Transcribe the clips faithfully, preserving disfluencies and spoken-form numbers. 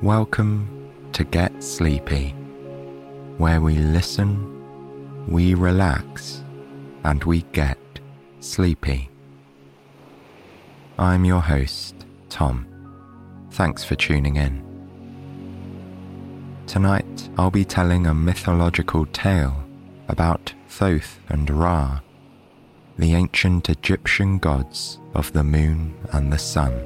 Welcome to Get Sleepy, where we listen, we relax, and we get sleepy. I'm your host, Tom. Thanks for tuning in. Tonight, I'll be telling a mythological tale about Thoth and Ra, the ancient Egyptian gods of the moon and the sun.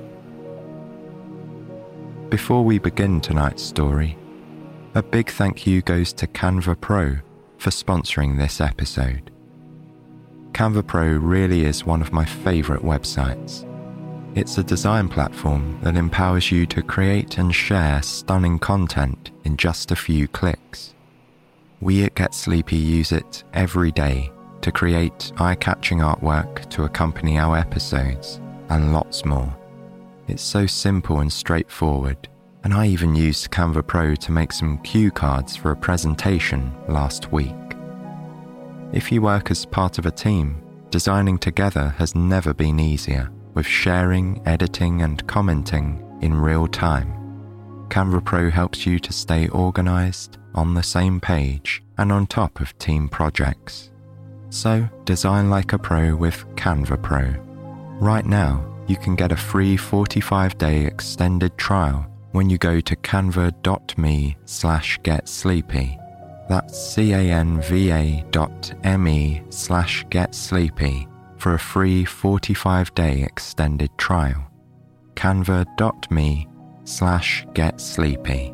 Before we begin tonight's story, a big thank you goes to Canva Pro for sponsoring this episode. Canva Pro really is one of my favourite websites. It's a design platform that empowers you to create and share stunning content in just a few clicks. We at Get Sleepy use it every day to create eye-catching artwork to accompany our episodes, and lots more. It's so simple and straightforward, and I even used Canva Pro to make some cue cards for a presentation last week. If you work as part of a team, designing together has never been easier, with sharing, editing, and commenting in real time. Canva Pro helps you to stay organized, on the same page, and on top of team projects. So, design like a pro with Canva Pro. Right now, you can get a free forty-five day extended trial when you go to canva.me slash get sleepy. That's C-A-N-V-A dot M-E slash get sleepy for a free forty-five day extended trial. Canva.me slash get sleepy.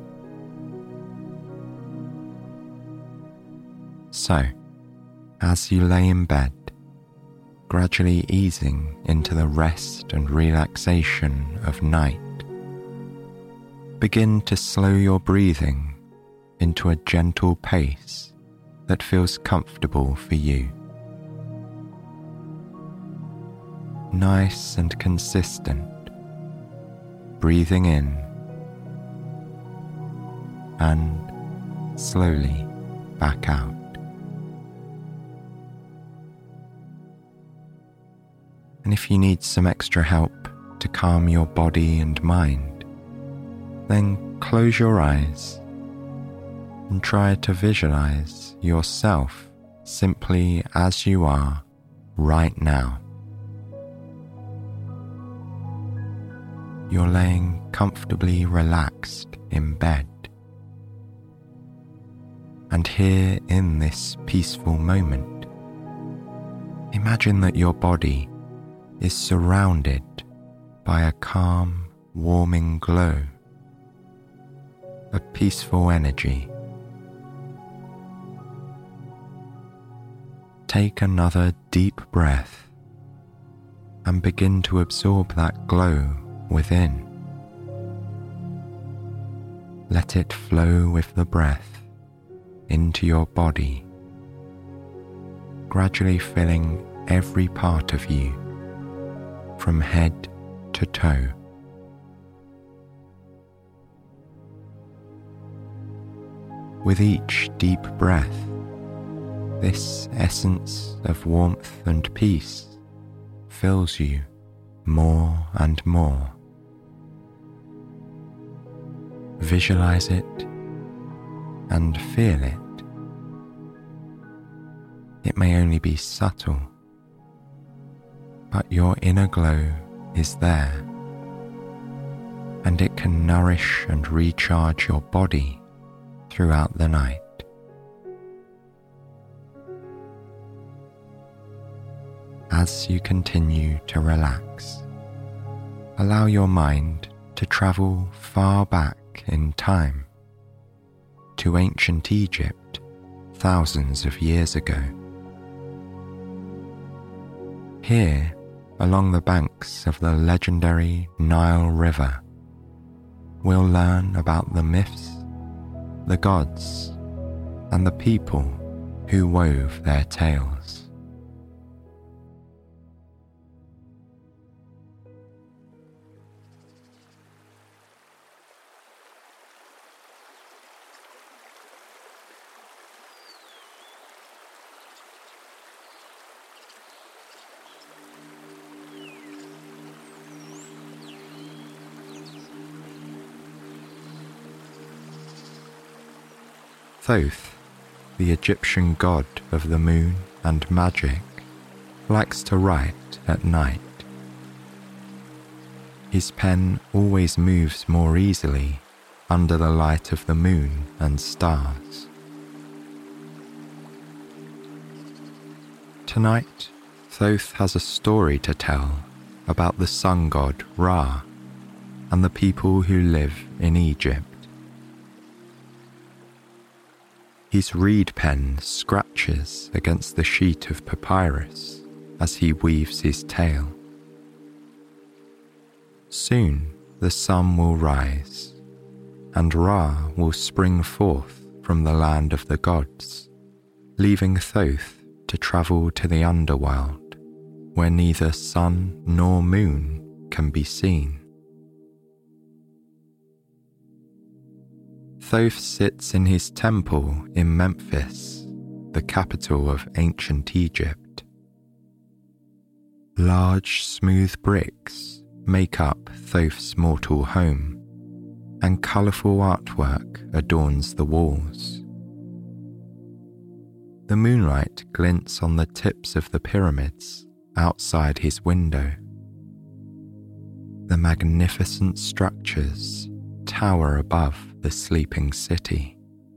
So, as you lay in bed, gradually easing into the rest and relaxation of night, begin to slow your breathing into a gentle pace that feels comfortable for you. Nice and consistent, breathing in and slowly back out. And if you need some extra help to calm your body and mind, then close your eyes and try to visualize yourself simply as you are right now. You're laying comfortably relaxed in bed. And here in this peaceful moment, imagine that your body is surrounded by a calm, warming glow, a peaceful energy. Take another deep breath and begin to absorb that glow within. Let it flow with the breath into your body, gradually filling every part of you, from head to toe. With each deep breath, this essence of warmth and peace fills you more and more. Visualize it and feel it. It may only be subtle, but your inner glow is there, and it can nourish and recharge your body throughout the night. As you continue to relax, allow your mind to travel far back in time, to ancient Egypt thousands of years ago. Here, along the banks of the legendary Nile River, we'll learn about the myths, the gods, and the people who wove their tales. Thoth, the Egyptian god of the moon and magic, likes to write at night. His pen always moves more easily under the light of the moon and stars. Tonight, Thoth has a story to tell about the sun god Ra and the people who live in Egypt. His reed pen scratches against the sheet of papyrus as he weaves his tale. Soon the sun will rise, and Ra will spring forth from the land of the gods, leaving Thoth to travel to the underworld, where neither sun nor moon can be seen. Thoth sits in his temple in Memphis, the capital of ancient Egypt. Large, smooth bricks make up Thoth's mortal home, and colourful artwork adorns the walls. The moonlight glints on the tips of the pyramids outside his window. The magnificent structures tower above the sleeping city.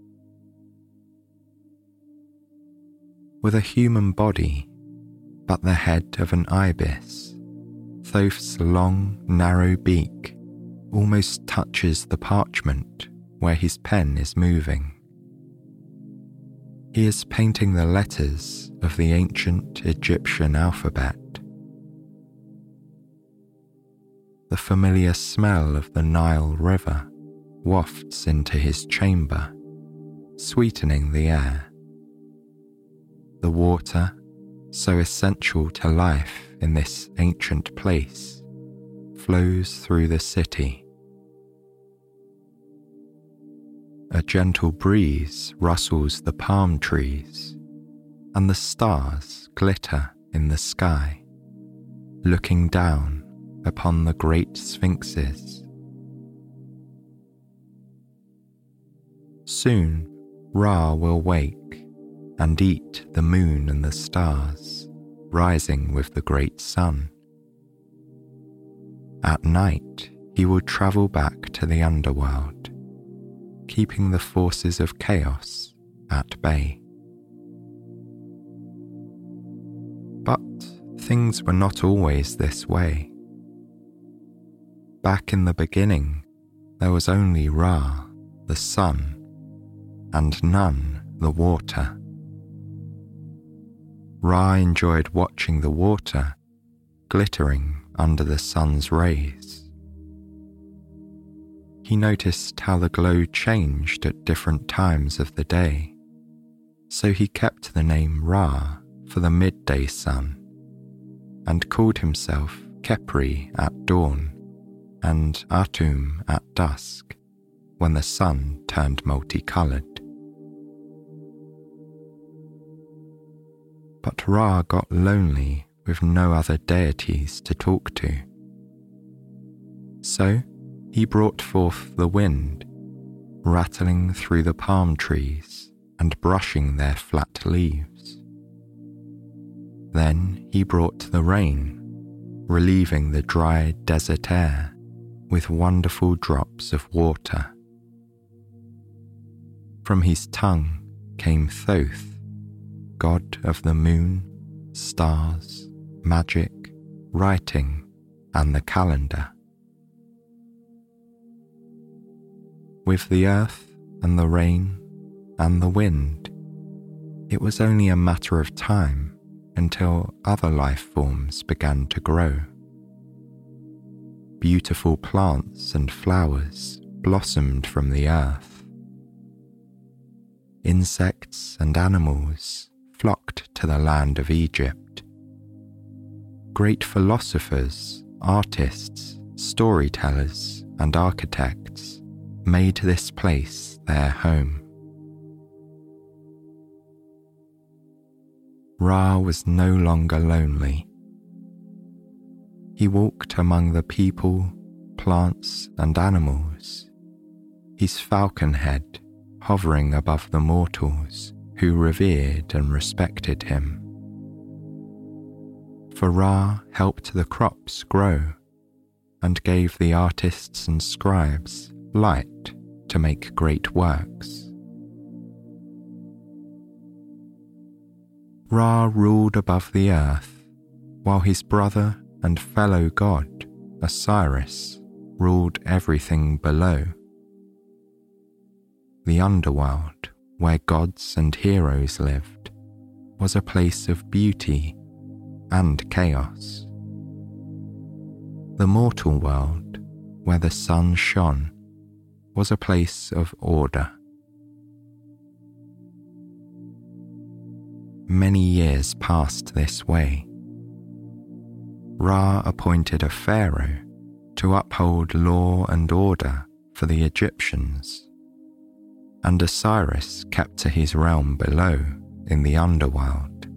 With a human body, but the head of an ibis, Thoth's long, narrow beak almost touches the parchment where his pen is moving. He is painting the letters of the ancient Egyptian alphabet. The familiar smell of the Nile River wafts into his chamber, sweetening the air. The water, so essential to life in this ancient place, flows through the city. A gentle breeze rustles the palm trees, and the stars glitter in the sky, looking down upon the great sphinxes. Soon Ra will wake and eat the moon and the stars, rising with the great sun. At night he will travel back to the underworld, keeping the forces of chaos at bay. But things were not always this way. Back in the beginning, there was only Ra, the sun, and Nun, the water. Ra enjoyed watching the water glittering under the sun's rays. He noticed how the glow changed at different times of the day, so he kept the name Ra for the midday sun, and called himself Khepri at dawn and Atum at dusk, when the sun turned multicoloured. But Ra got lonely with no other deities to talk to. So he brought forth the wind, rattling through the palm trees and brushing their flat leaves. Then he brought the rain, relieving the dry desert air with wonderful drops of water. From his tongue came Thoth, god of the moon, stars, magic, writing, and the calendar. With the earth and the rain and the wind, it was only a matter of time until other life forms began to grow. Beautiful plants and flowers blossomed from the earth. Insects and animals flocked to the land of Egypt. Great philosophers, artists, storytellers, and architects made this place their home. Ra was no longer lonely. He walked among the people, plants, and animals, his falcon head hovering above the mortals who revered and respected him. For Ra helped the crops grow and gave the artists and scribes light to make great works. Ra ruled above the earth, while his brother and fellow god, Osiris, ruled everything below. The underworld, where gods and heroes lived, was a place of beauty and chaos. The mortal world, where the sun shone, was a place of order. Many years passed this way. Ra appointed a pharaoh to uphold law and order for the Egyptians, and Osiris kept to his realm below in the underworld.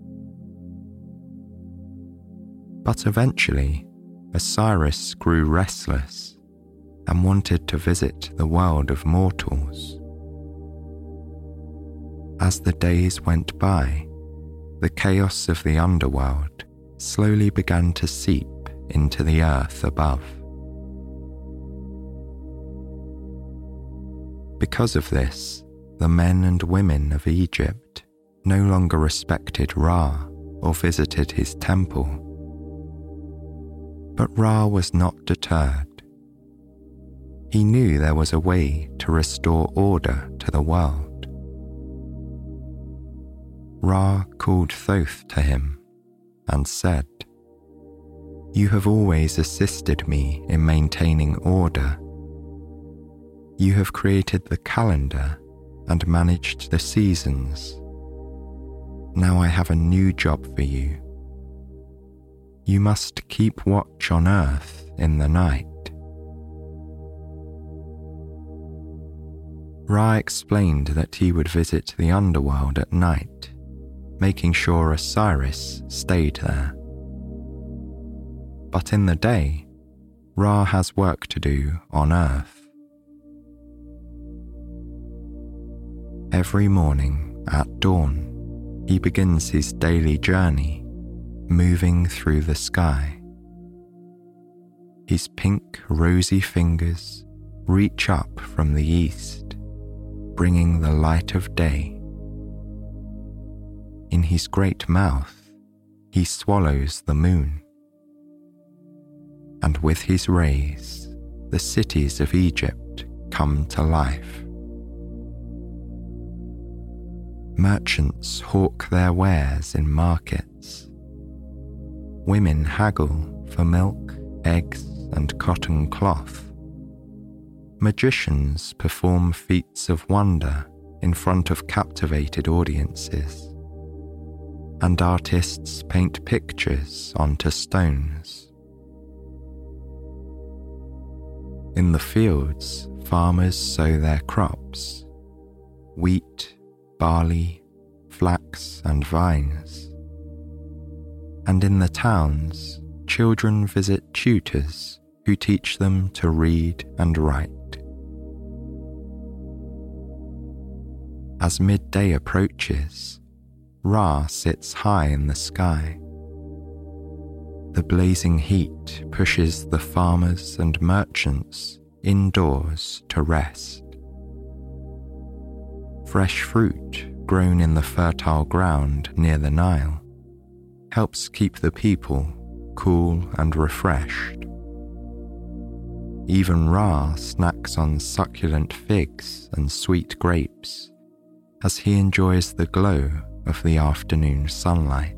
But eventually, Osiris grew restless and wanted to visit the world of mortals. As the days went by, the chaos of the underworld slowly began to seep into the earth above. Because of this, the men and women of Egypt no longer respected Ra or visited his temple. But Ra was not deterred. He knew there was a way to restore order to the world. Ra called Thoth to him and said, "You have always assisted me in maintaining order. You have created the calendar and managed the seasons. Now I have a new job for you. You must keep watch on earth in the night." Ra explained that he would visit the underworld at night, making sure Osiris stayed there. But in the day, Ra has work to do on earth. Every morning at dawn, he begins his daily journey, moving through the sky. His pink, rosy fingers reach up from the east, bringing the light of day. In his great mouth, he swallows the moon. And with his rays, the cities of Egypt come to life. Merchants hawk their wares in markets. Women haggle for milk, eggs, and cotton cloth. Magicians perform feats of wonder in front of captivated audiences. And artists paint pictures onto stones. In the fields, farmers sow their crops: wheat, barley, flax, and vines. And in the towns, children visit tutors who teach them to read and write. As midday approaches, Ra sits high in the sky. The blazing heat pushes the farmers and merchants indoors to rest. Fresh fruit grown in the fertile ground near the Nile helps keep the people cool and refreshed. Even Ra snacks on succulent figs and sweet grapes as he enjoys the glow of the afternoon sunlight.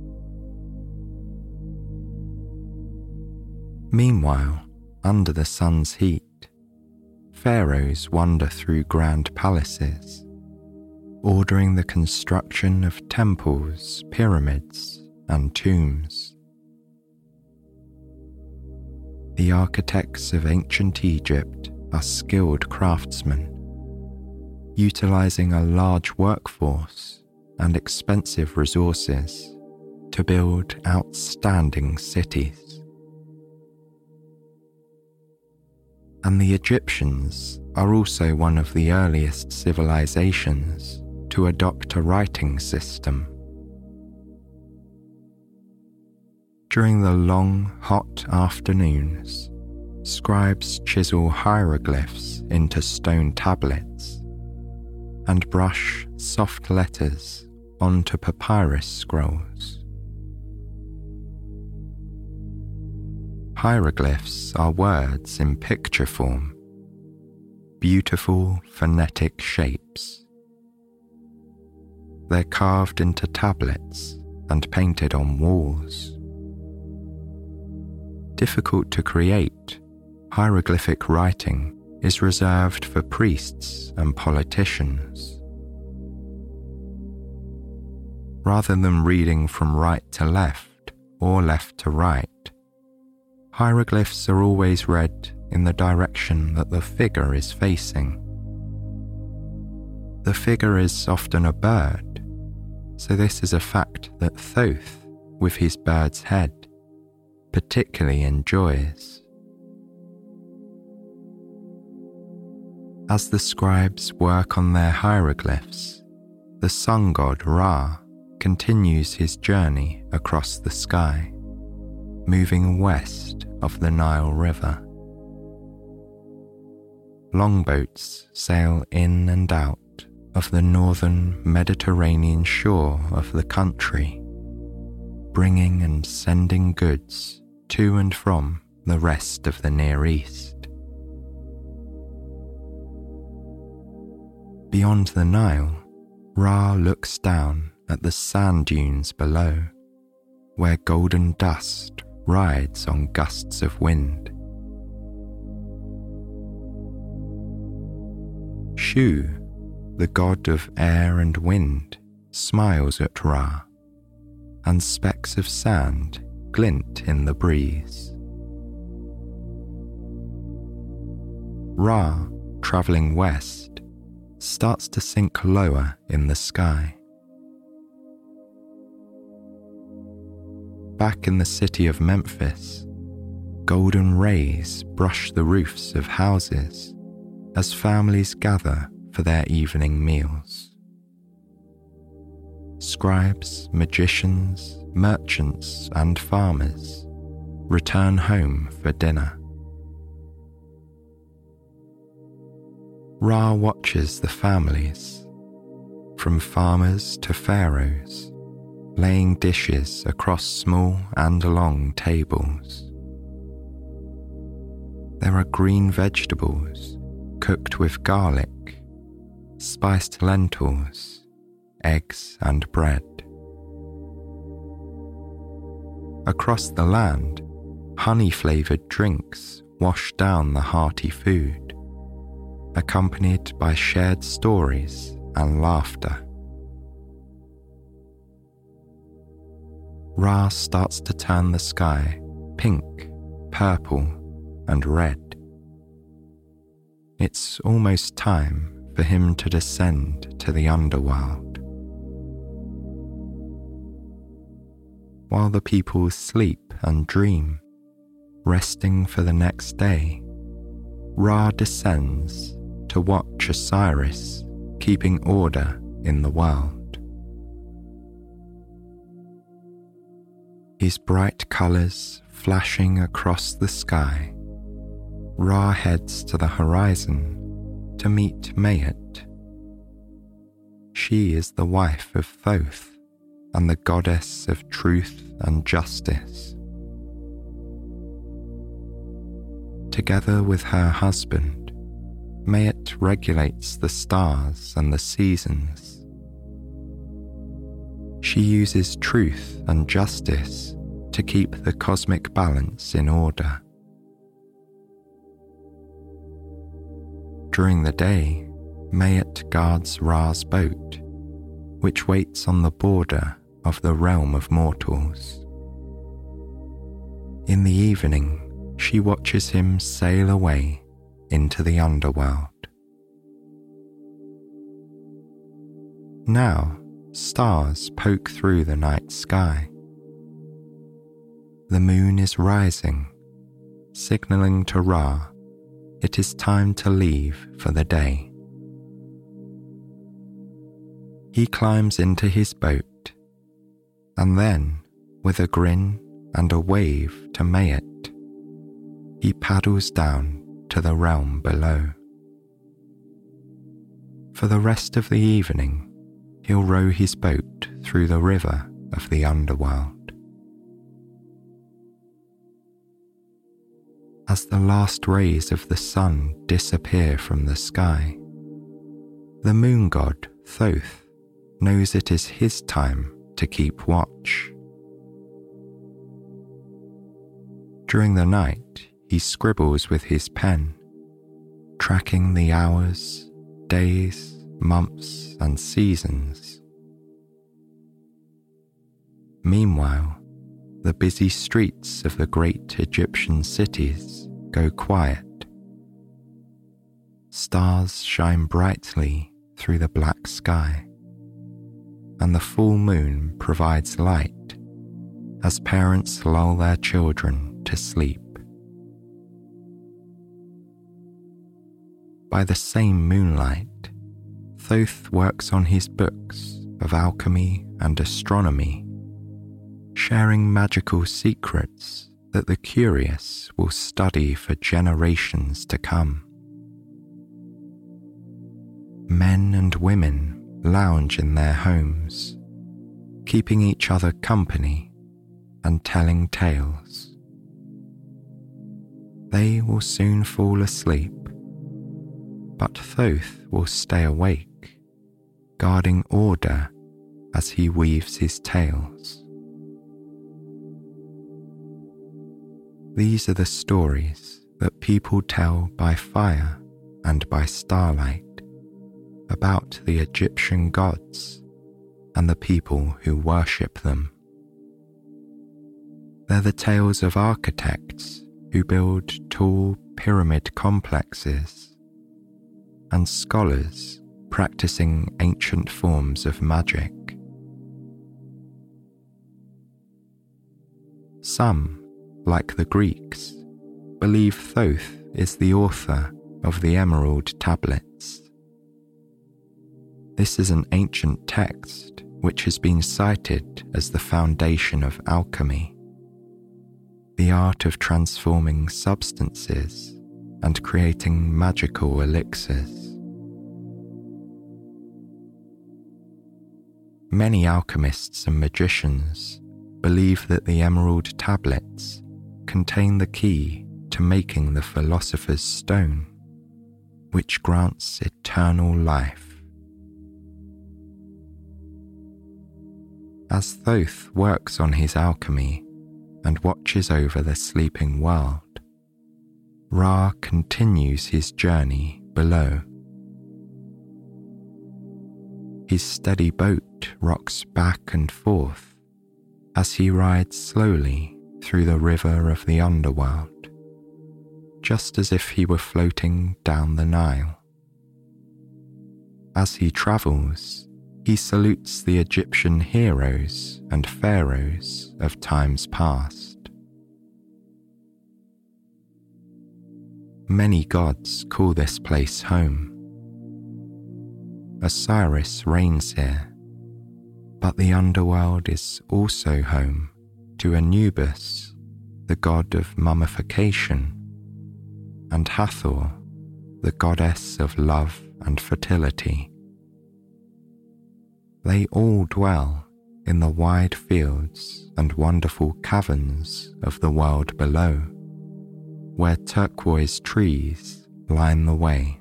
Meanwhile, under the sun's heat, pharaohs wander through grand palaces, ordering the construction of temples, pyramids, and tombs. The architects of ancient Egypt are skilled craftsmen, utilizing a large workforce and expensive resources to build outstanding cities. And the Egyptians are also one of the earliest civilizations to adopt a writing system. During the long, hot afternoons, scribes chisel hieroglyphs into stone tablets and brush soft letters onto papyrus scrolls. Hieroglyphs are words in picture form, beautiful phonetic shapes. They're carved into tablets and painted on walls. Difficult to create, hieroglyphic writing is reserved for priests and politicians. Rather than reading from right to left or left to right, hieroglyphs are always read in the direction that the figure is facing. The figure is often a bird, so this is a fact that Thoth, with his bird's head, particularly enjoys. As the scribes work on their hieroglyphs, the sun god Ra continues his journey across the sky, moving west of the Nile River. Longboats sail in and out of the northern Mediterranean shore of the country, bringing and sending goods to and from the rest of the Near East. Beyond the Nile, Ra looks down at the sand dunes below, where golden dust rides on gusts of wind. Shu, the god of air and wind, smiles at Ra, and specks of sand glint in the breeze. Ra, travelling west, starts to sink lower in the sky. Back in the city of Memphis, golden rays brush the roofs of houses as families gather for their evening meals. Scribes, magicians, merchants, and farmers return home for dinner. Ra watches the families, from farmers to pharaohs, laying dishes across small and long tables. There are green vegetables cooked with garlic, spiced lentils, eggs and bread. Across the land, honey-flavoured drinks wash down the hearty food, accompanied by shared stories and laughter. Ra starts to turn the sky pink, purple, and red. It's almost time for him to descend to the underworld. While the people sleep and dream, resting for the next day, Ra descends to watch Osiris keeping order in the world. His bright colours flashing across the sky, Ra heads to the horizon to meet Mayat. She is the wife of Thoth and the goddess of truth and justice. Together with her husband, Mayat regulates the stars and the seasons. She uses truth and justice to keep the cosmic balance in order. During the day, Mayat guards Ra's boat, which waits on the border of the realm of mortals. In the evening, she watches him sail away into the underworld. Now, stars poke through the night sky. The moon is rising, signalling to Ra it is time to leave for the day. He climbs into his boat, and then, with a grin and a wave to Mayet, he paddles down to the realm below. For the rest of the evening, he'll row his boat through the river of the underworld. As the last rays of the sun disappear from the sky, the moon god Thoth knows it is his time to keep watch. During the night, he scribbles with his pen, tracking the hours, days, months, and seasons. Meanwhile, the busy streets of the great Egyptian cities go quiet. Stars shine brightly through the black sky, and the full moon provides light as parents lull their children to sleep. By the same moonlight, Thoth works on his books of alchemy and astronomy, sharing magical secrets that the curious will study for generations to come. Men and women lounge in their homes, keeping each other company and telling tales. They will soon fall asleep, but Thoth will stay awake, guarding order as he weaves his tales. These are the stories that people tell by fire and by starlight about the Egyptian gods and the people who worship them. They're the tales of architects who build tall pyramid complexes and scholars practicing ancient forms of magic. Some, like the Greeks, believe Thoth is the author of the Emerald Tablets. This is an ancient text which has been cited as the foundation of alchemy, the art of transforming substances and creating magical elixirs. Many alchemists and magicians believe that the Emerald Tablets contain the key to making the Philosopher's Stone, which grants eternal life. As Thoth works on his alchemy and watches over the sleeping world, Ra continues his journey below. His steady boat rocks back and forth as he rides slowly through the river of the underworld, just as if he were floating down the Nile. As he travels, he salutes the Egyptian heroes and pharaohs of times past. Many gods call this place home. Osiris reigns here, but the underworld is also home to Anubis, the god of mummification, and Hathor, the goddess of love and fertility. They all dwell in the wide fields and wonderful caverns of the world below, where turquoise trees line the way.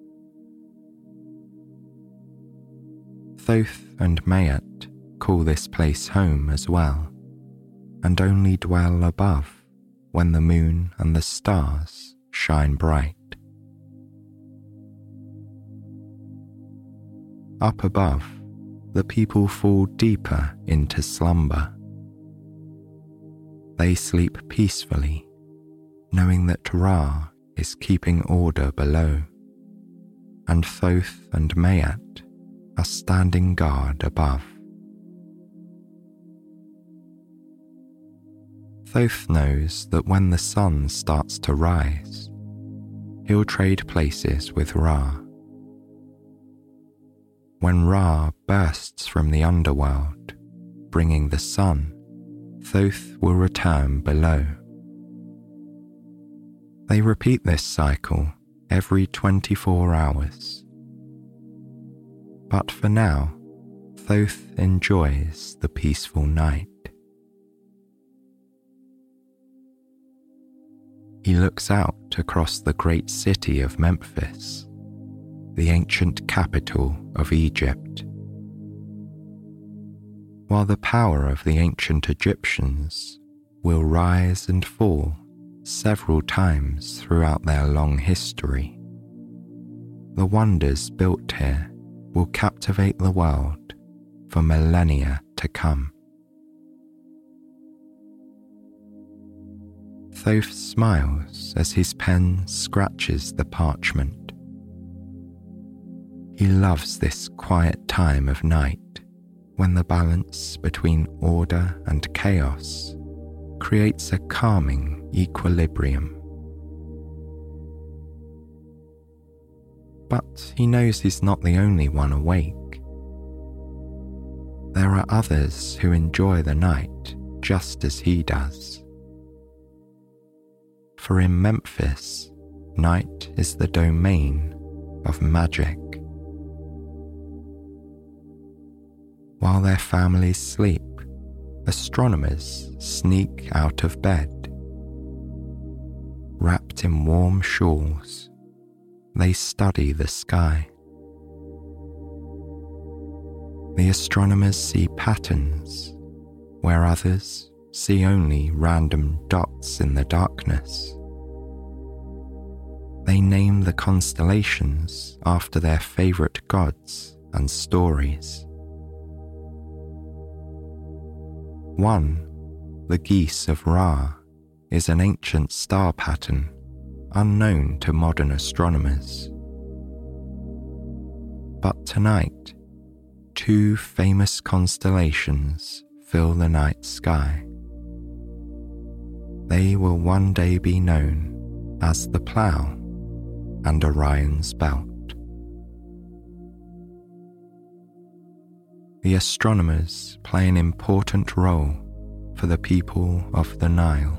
Thoth and Mayet call this place home as well, and only dwell above when the moon and the stars shine bright. Up above, the people fall deeper into slumber. They sleep peacefully, knowing that Ra is keeping order below, and Thoth and Mayet are standing guard above. Thoth knows that when the sun starts to rise, he'll trade places with Ra. When Ra bursts from the underworld, bringing the sun, Thoth will return below. They repeat this cycle every twenty-four hours. But for now, Thoth enjoys the peaceful night. He looks out across the great city of Memphis, the ancient capital of Egypt. While the power of the ancient Egyptians will rise and fall several times throughout their long history, the wonders built here will captivate the world for millennia to come. Thoth smiles as his pen scratches the parchment. He loves this quiet time of night when the balance between order and chaos creates a calming equilibrium. But he knows he's not the only one awake. There are others who enjoy the night just as he does. For in Memphis, night is the domain of magic. While their families sleep, astronomers sneak out of bed. Wrapped in warm shawls, they study the sky. The astronomers see patterns where others see only random dots in the darkness. They name the constellations after their favorite gods and stories. One, the Geese of Ra, is an ancient star pattern unknown to modern astronomers. But tonight, two famous constellations fill the night sky. They will one day be known as the Plough and Orion's Belt. The astronomers play an important role for the people of the Nile.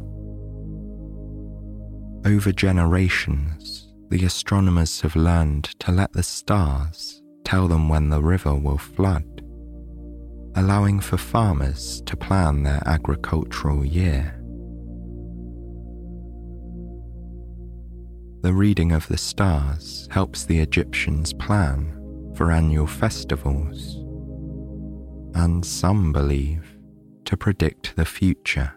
Over generations, the astronomers have learned to let the stars tell them when the river will flood, allowing for farmers to plan their agricultural year. The reading of the stars helps the Egyptians plan for annual festivals, and some believe to predict the future.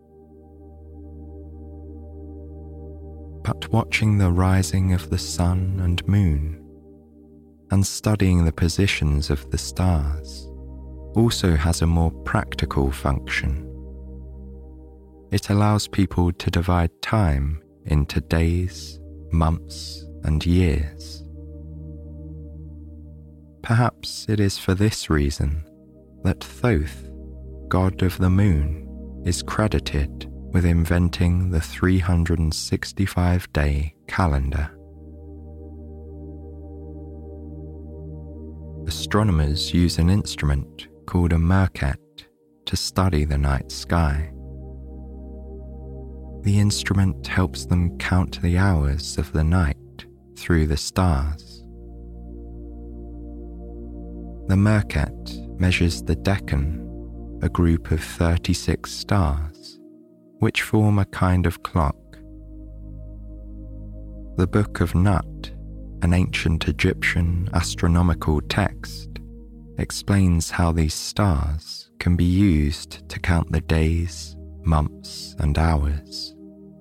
But watching the rising of the sun and moon and studying the positions of the stars also has a more practical function. It allows people to divide time into days, months, and years. Perhaps it is for this reason that Thoth, god of the moon, is credited with inventing the three hundred sixty-five day calendar. Astronomers use an instrument called a merket to study the night sky. The instrument helps them count the hours of the night through the stars. The merket measures the Deccan, a group of thirty-six stars, which form a kind of clock. The Book of Nut, an ancient Egyptian astronomical text, explains how these stars can be used to count the days, months, and hours.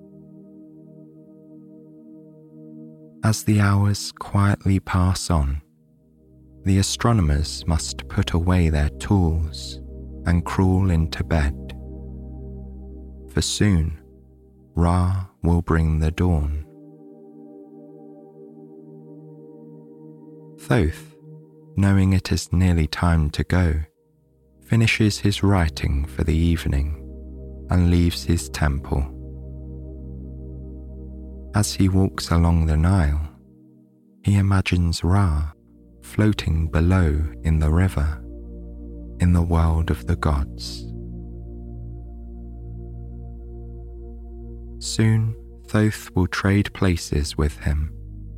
As the hours quietly pass on, the astronomers must put away their tools and crawl into bed. For soon, Ra will bring the dawn. Thoth, knowing it is nearly time to go, finishes his writing for the evening and leaves his temple. As he walks along the Nile, he imagines Ra floating below in the river, in the world of the gods. Soon Thoth will trade places with him.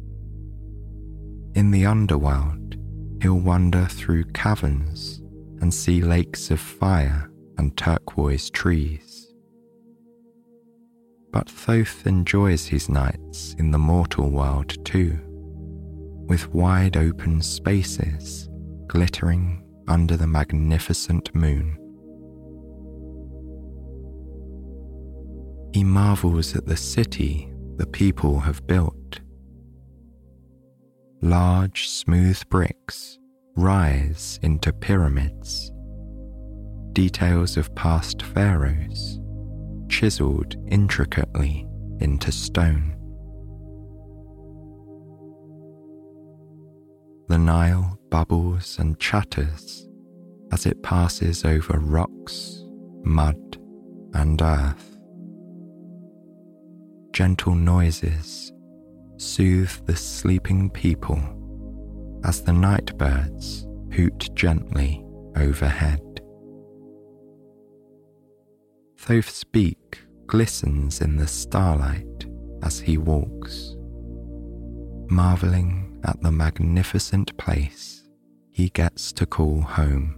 In the underworld, he'll wander through caverns and see lakes of fire and turquoise trees. But Thoth enjoys his nights in the mortal world too, with wide open spaces glittering under the magnificent moon. He marvels at the city the people have built. Large, smooth bricks rise into pyramids, details of past pharaohs chiseled intricately into stone. The Nile bubbles and chatters as it passes over rocks, mud, and earth. Gentle noises soothe the sleeping people as the night birds hoot gently overhead. Thoth's beak glistens in the starlight as he walks, marveling at the magnificent place he gets to call home.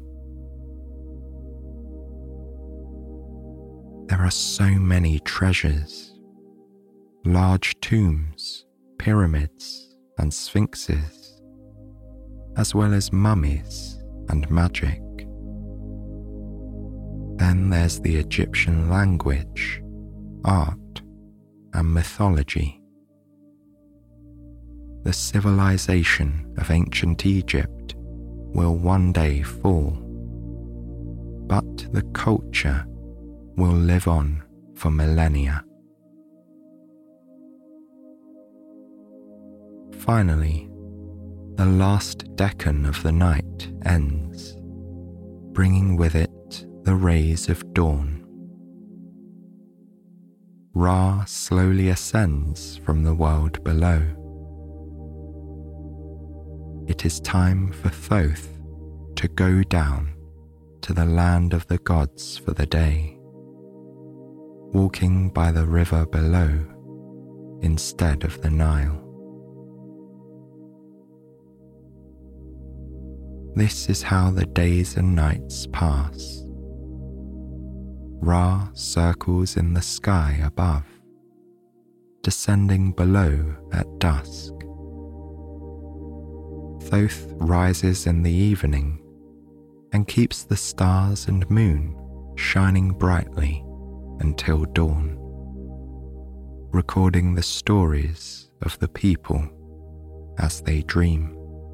There are so many treasures, large tombs, pyramids, and sphinxes, as well as mummies and magic. Then there's the Egyptian language, art, and mythology. The civilization of ancient Egypt will one day fall, but the culture will live on for millennia. Finally, the last decan of the night ends, bringing with it the rays of dawn. Ra slowly ascends from the world below. It is time for Thoth to go down to the land of the gods for the day, walking by the river below instead of the Nile. This is how the days and nights pass. Ra circles in the sky above, descending below at dusk. Thoth rises in the evening and keeps the stars and moon shining brightly until dawn, recording the stories of the people as they dream.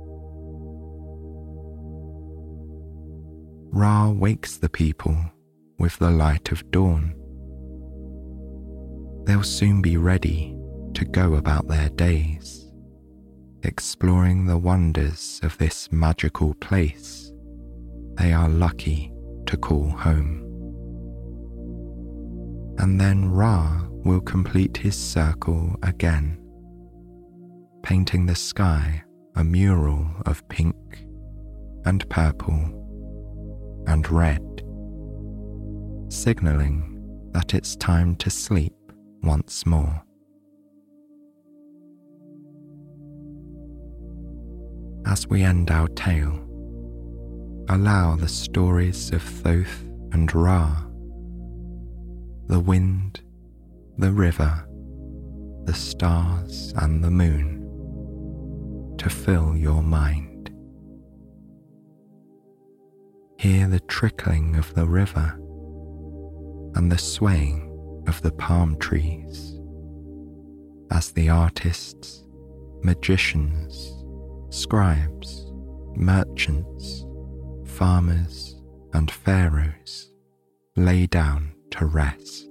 Ra wakes the people with the light of dawn. They'll soon be ready to go about their days, exploring the wonders of this magical place they are lucky to call home. And then Ra will complete his circle again, painting the sky a mural of pink and purple and red, signaling that it's time to sleep once more. As we end our tale, allow the stories of Thoth and Ra, the wind, the river, the stars and the moon, to fill your mind. Hear the trickling of the river and the swaying of the palm trees as the artists, magicians, scribes, merchants, farmers, and pharaohs lay down to rest.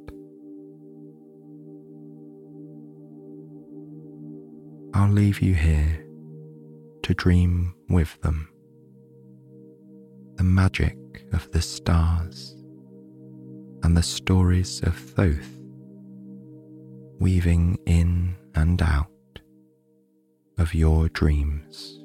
I'll leave you here to dream with them. The magic of the stars and the stories of Thoth weaving in and out of your dreams.